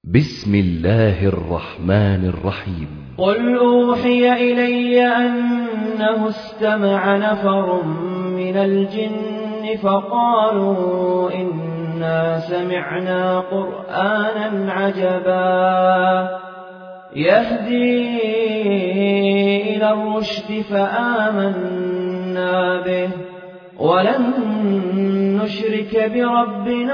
بسم الله الرحمن الرحيم. قل أوحي إلي أنه استمع نفر من الجن فقالوا إنا سمعنا قرآنا عجبا يهدي إلى الرشد فآمنا به ولن نشرك بربنا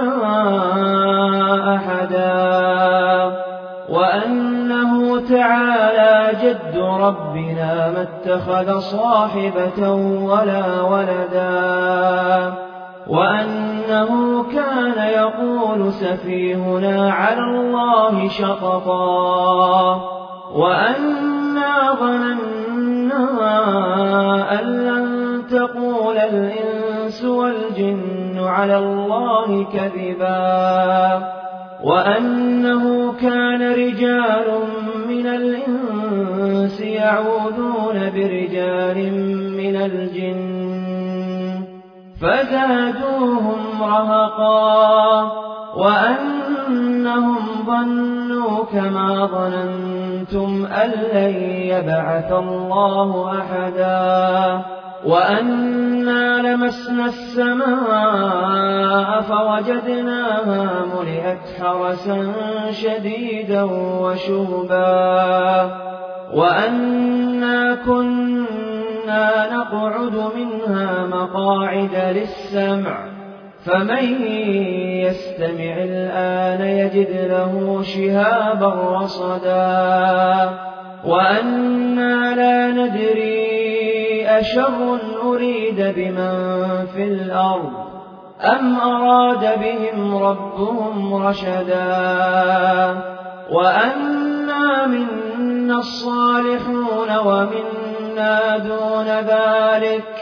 أحدا وأنه تعالى جد ربنا ما اتخذ صاحبة ولا ولدا وأنه كان يقول سفيهنا على الله شططا وأنا ظننا أن لن تقول الإنس والجن على الله كذبا وأنه كان رجال من الإنس يعوذون برجال من الجن فزادوهم رهقا وأنهم ظنوا كما ظننتم أن لن يبعث الله أحدا وأنا لمسنا السماء فوجدناها ملئت حرسا شديدا وشهبا وأنا كنا نقعد منها مقاعد للسمع فمن يستمع الآن يجد له شهابا رصدا وأنا لا ندري أشر أريد بمن في الأرض أم أراد بهم ربهم رشدا وأنا منا الصالحون ومنا دون ذلك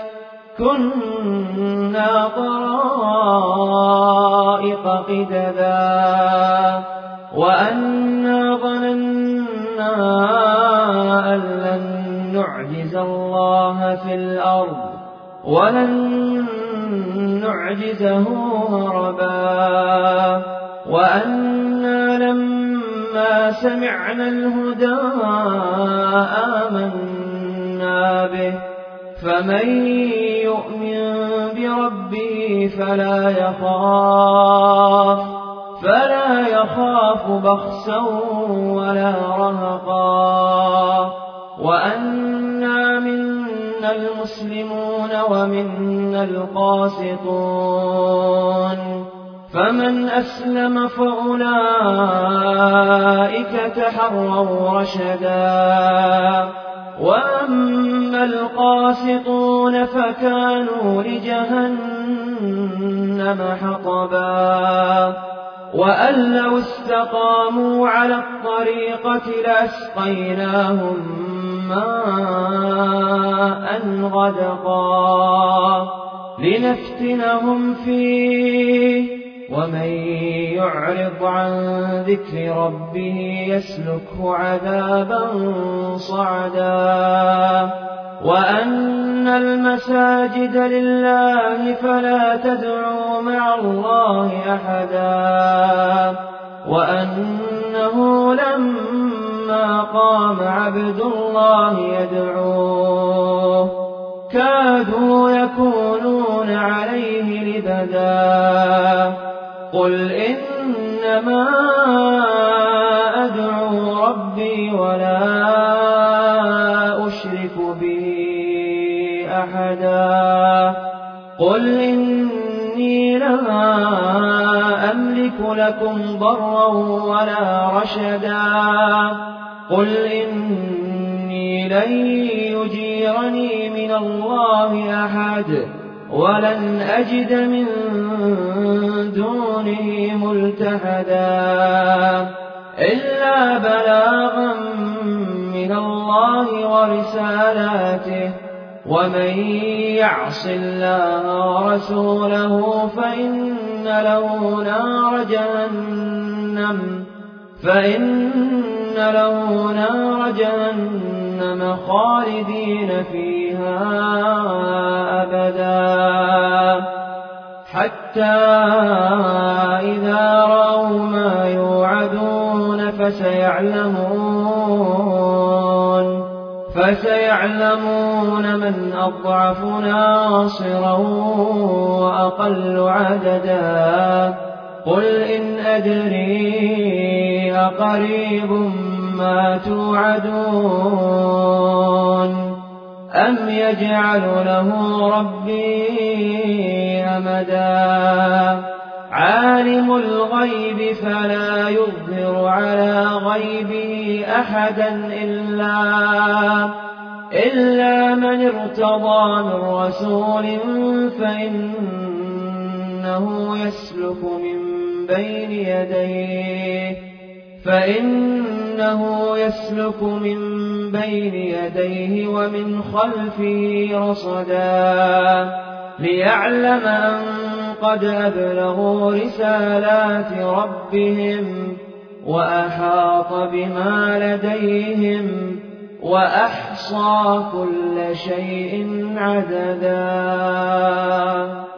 كنا طرائق قددا وأنا ظننا أن لن نعجز الله في الأرض ولن نعجزه هربا وأنا لما سمعنا الهدى آمنا به فمن يؤمن بربه فلا يخاف بخسا ولا رهقا وأنا منا المسلمون ومنا القاسطون فمن أسلم فأولئك تحروا رشدا وأما القاسطون فكانوا لجهنم حطبا وأن لو استقاموا على الطريقة لأسقيناهم ماء غدقا لنفتنهم فيه ومن يعرض عن ذكر ربه يسلكه عذابا صعدا وأن المساجد لله فلا تدعوا مع الله أحدا وأنه لما قام عبد الله يدعوه كادوا يكونون عليه لبدا قل إنما أدعو ربي ولا أشرك به أحدا قل إني لا أملك لكم ضرا ولا رشدا قل إني لن يجيرني من الله أحد ولن أجد من دونه ملتحدا إلا بلاغا من الله ورسالاته ومن يعص الله ورسوله فإن له نار جهنم خالدين فيها أبدا حتى إذا رأوا ما يوعدون فسيعلمون من أضعف ناصرا وأقل عددا قل إن أدري أقريب ما توعدون أم يجعل له ربي أمدا عالم الغيب فلا يظهر على غيبه أحدا إلا من ارتضى من رسول فإنه يسلك من بين يديه ومن خلفه رصدا ليعلم أن قد أبلغوا رسالات ربهم وأحاط بما لديهم وأحصى كل شيء عددا